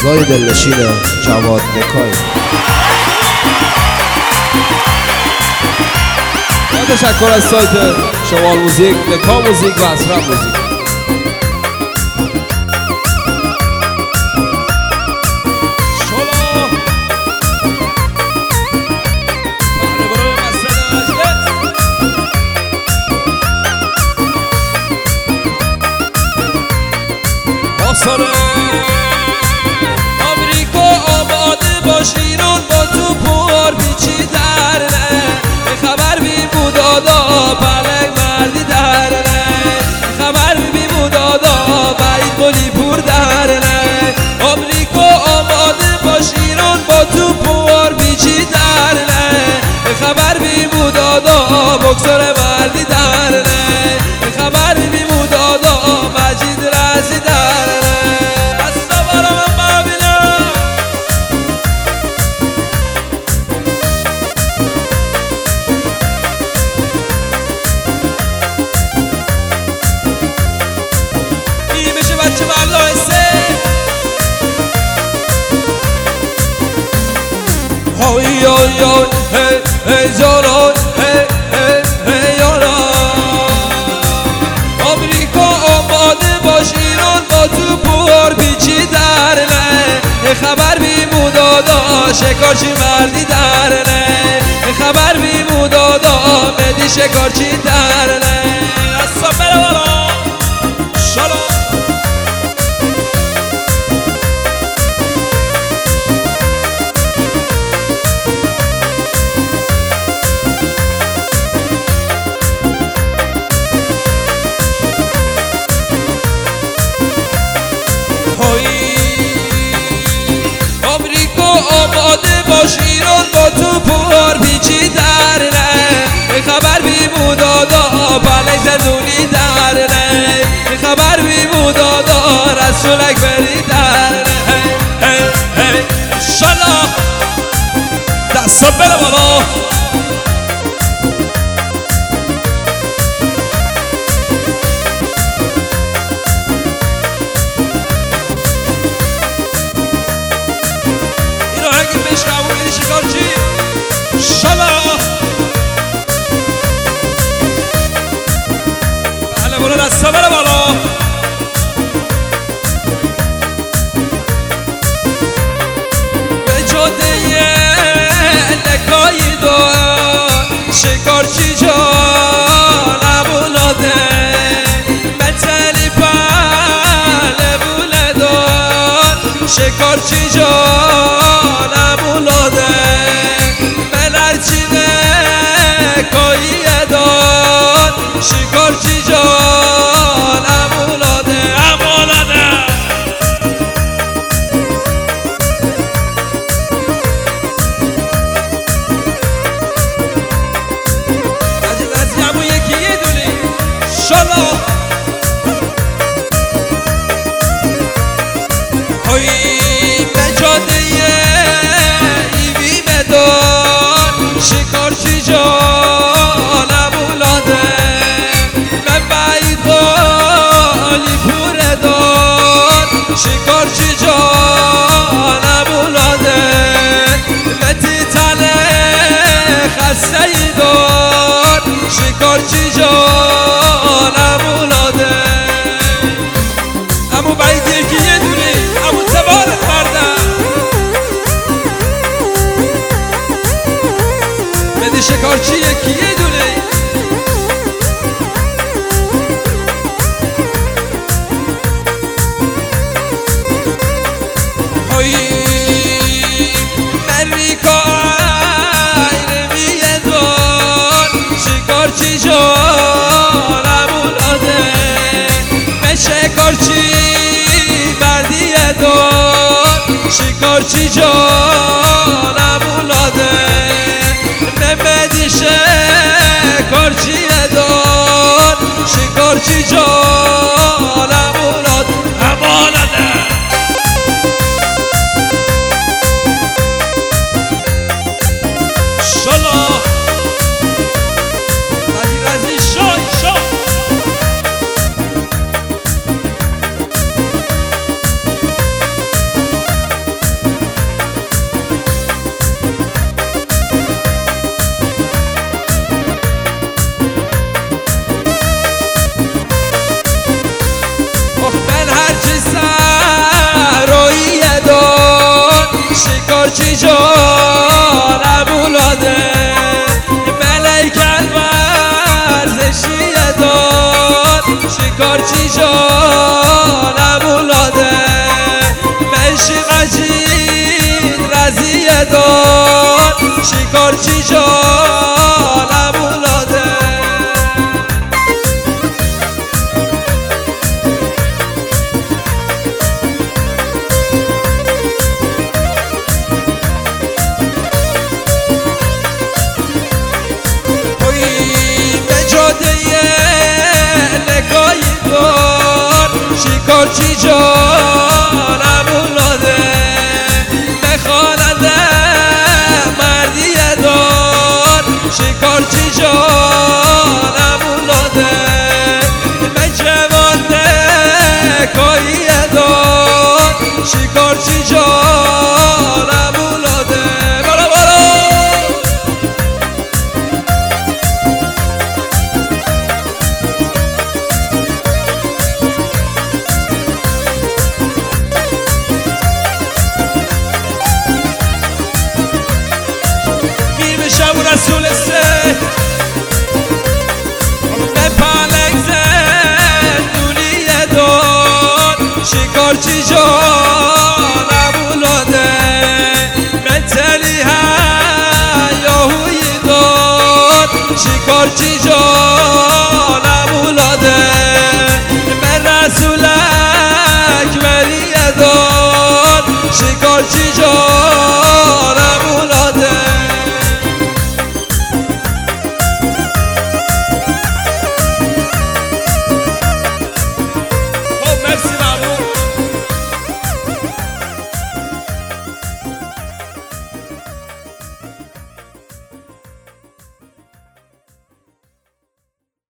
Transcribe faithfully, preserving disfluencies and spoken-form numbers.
صدای دلنشین جواد نکای. با تشکر از سایت شمال موزیک، نکا موزیک و اسرم موزیک. آمریکا آماده باش، ایران با تو پر پیچی درنه، خبر بی بودادا پلک مردی درنه، خبر بی بودادا بعید گلی پور درنه. آمریکا آماده باش، ایران با تو پر پیچی درنه، خبر بی بودادا بکسر مردی درنه، خبر بی بودادا مجید رزی درنه. بچه ملایسه های یای یای هی هی جانای هی هی هی یارای. آمریکا آماده باش، ایران با تو پر پیچی درنه، خبر بی مودادا شکارچی مردی درنه، خبر بی مودادا مدی شکارچی درنه. اصلا بره بالا شالو آماده باش، ایران با تو پر پیچی درنه، خبر بی بودادا پلک زدونی درنه، خبر بی بودادا رسولک بری درنه. هی هی شالا دستات بره بالا. عشق عمو میدی شکارچی شالا بله برو دستا بره بالا. به جاده لکایی دار شکارچی جانم اولاده، بتنی پله بوله دار شکارچی جانم اولاده، بلرچینه کاییه دار شکارچی جانم اولاده اولاده. رزی رزی همون یکی یه دونی شالا هایی به جاده ایوی بدار شکارچی جانم اولاده، به بعید غالی پور دار شکارچی جانم اولاده، به تیتنه خسته ای دار شکارچی جانم اولاده. امو بعید یکی یه دونی امو تبارت بردم بده شکارچی یکی یه دونه. هایی امریکا ایرمیه دار شکارچی جانم اولاده، به شکارچی مردیه دار شکارچی جانم اولاده، نمدی شکارچیه دار شکارچی جانم اولاده اولاده. شالا رزی رزی شای شای جانم اولاده منشی قجید رزیه دار شکارچی جانم اولاده شکارچی جانم اولاده بخواننده مردی دار شکارچی جانم اولاده من جوانده کایی دار شکارچی جانم اولاده بالا بالا رسول سه به پلنگ زندونی دار شکارچی جانم اولاده من تلی هیاهوی دار شکارچی